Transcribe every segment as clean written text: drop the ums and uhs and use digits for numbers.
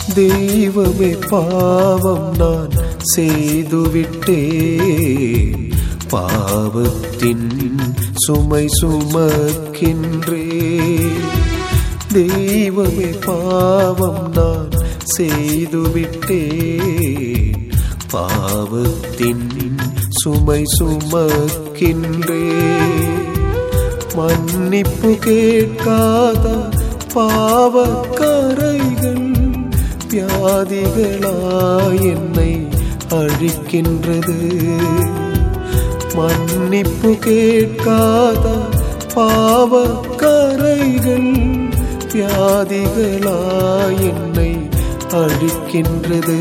தெய்வமே பாவம் நான் செய்துவிட்டேன், பாவத்தின் சுமை சுமக்கின்றேன். தெய்வமே பாவம் நான் செய்துவிட்டேன், பாவத்தின் சுமை சுமக்கின்றேன். மன்னிப்பு கேட்காத பாவக்கரைகள் வியாதிகளாய் என்னை அழிக்கின்றது. மன்னிப்பு கேட்காத பாவக்கரைகள் வியாதிகளாய் என்னை அழிக்கின்றது.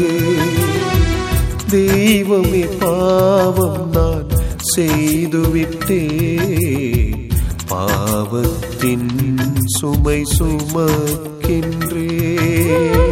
தெய்வமே பாவம் நான் செய்துவிட்டேன், பாவத்தின் சுமை சுமக்கின்றேன்.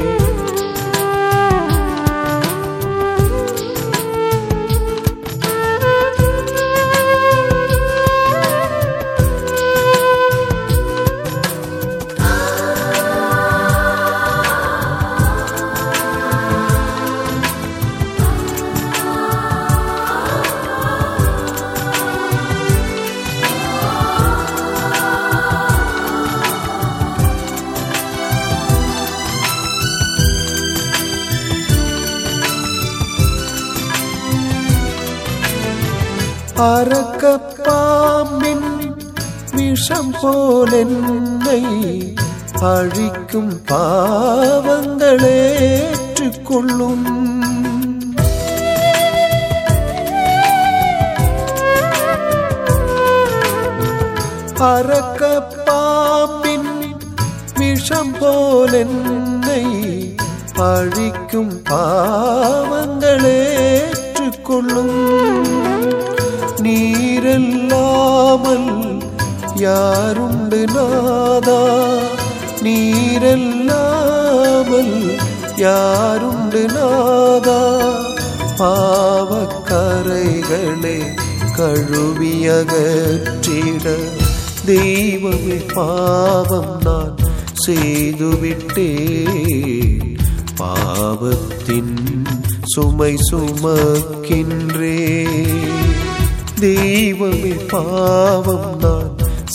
அரக்கப்பாம்பின் விஷம் போல் என்னை அழிக்கும் பாவங்களேற்றுக்கொள்ளும். அரக்கப்பாம்பின் விஷம் போல் என்னை அழிக்கும் பாவங்களேற்றுக்கொள்ளும். நீரல்லாமல் யாருண்டு நாதா, நீரல்லாமல் யாருண்டு நாதா, பாவக்கரைகளை கழுவியகற்றிட. தெய்வமே பாவம் நான் செய்துவிட்டேன், பாவத்தின் சுமை சுமக்கின்றேன். தெய்வமே பாவம் நான்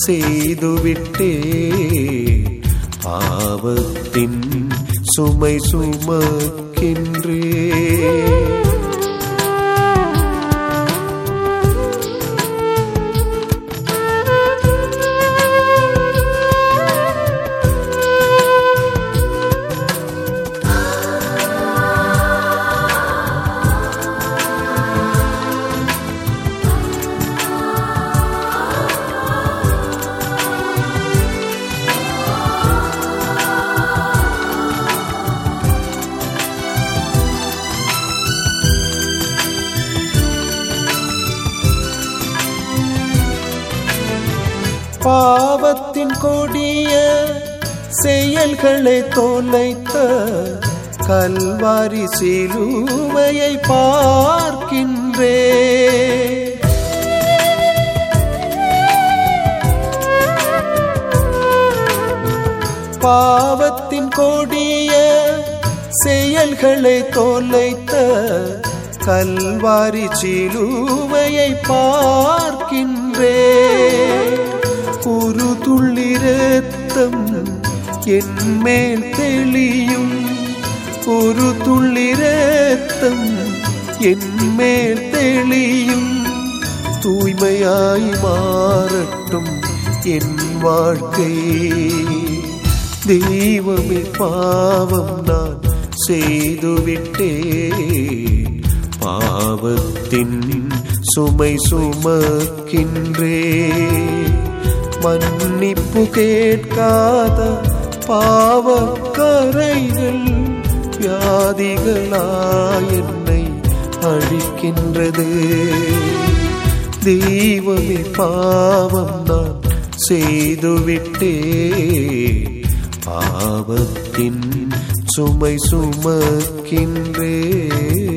செய்துவிட்டேன், பாவத்தின் சுமை சுமக்கின்றேன். பாவத்தின் கொடிய செயல்களை தொலைத்த கல்வாரி சிலுவையை பார்க்கின்றேன். பாவத்தின் கொடிய செயல்களை தொலைத்த கல்வாரி சிலுவையை பார்க்கின்றேன். ஒரு துள்ளி இரத்தம் என் மேல் தெளியும், ஒரு துள்ளி இரத்தம் என் மேல் தெளியும். தூய்மையாய் மாறட்டும் என் வாழ்க்கை. தெய்வமே பாவம் நான் செய்துவிட்டேன், பாவத்தின் சுமை சுமக்கின்றேன். மன்னிப்பு கேட்காத பாவக்கரைகள் வியாதிகளாய் என்னை அழிக்கின்றது. தெய்வமே பாவம் நான் செய்துவிட்டேன், பாவத்தின் சுமை சுமக்கின்றேன்.